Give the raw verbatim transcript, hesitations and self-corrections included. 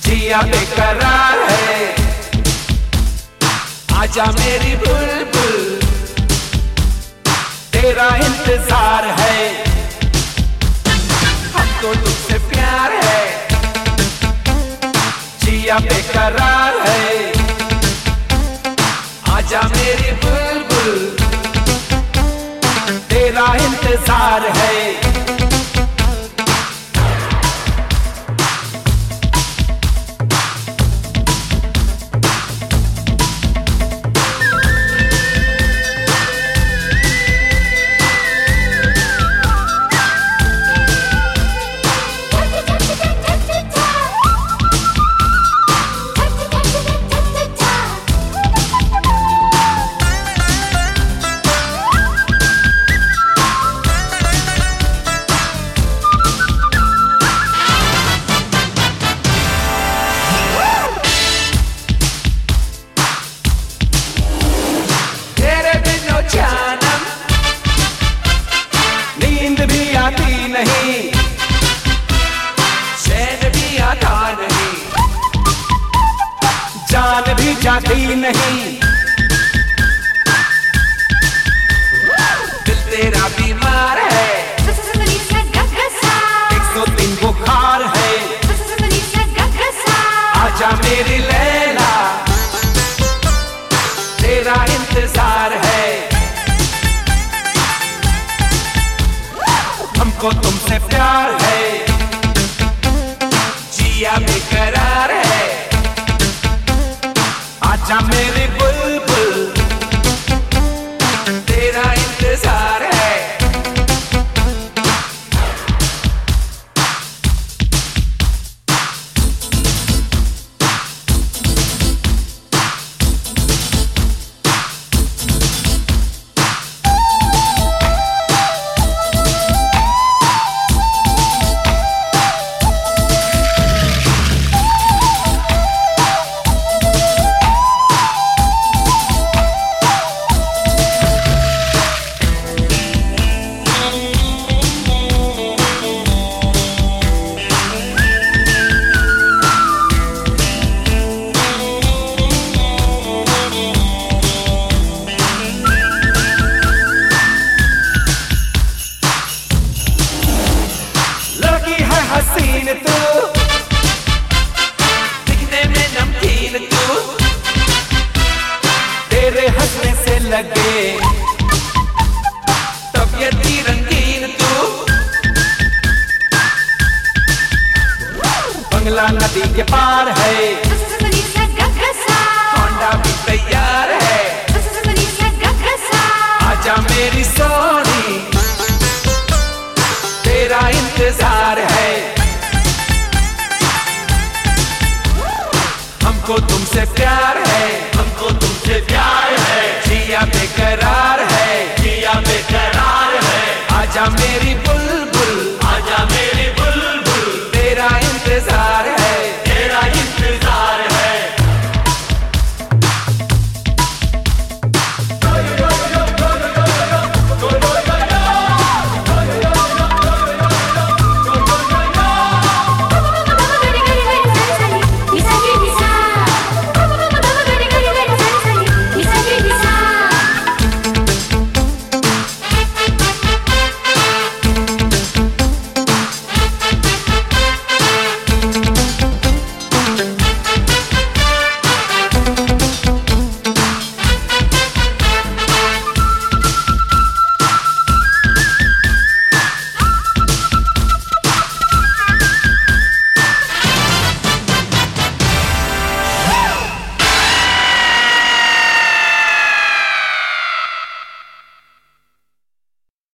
जिया बेकरार है, आजा मेरी बुलबुल, तेरा इंतजार है, हमको तुझसे प्यार है, जिया बेकरार है, आजा मेरी बुलबुल, तेरा इंतजार है। नींद भी आती नहीं, चैन भी आता नहीं, जान भी जाती नहीं, दिल तेरा बीमार है, एक सौ तीन बुखार है, आजा मेरी लैला, तेरा इंतजार है, हमको तुमसे प्यार है, जिया बेकरार है, आजा मेरी बुलबुल, तेरा इंतजार है। हसीन तू, दिखने में नमकीन तू, तेरे हंसने से लगे तबीयती रंगीन तू, बंगला नदी के पार है, होंडा भी तैयार है, आजा मेरी सोनी, तेरा इंतजार है, हमको तुमसे प्यार है,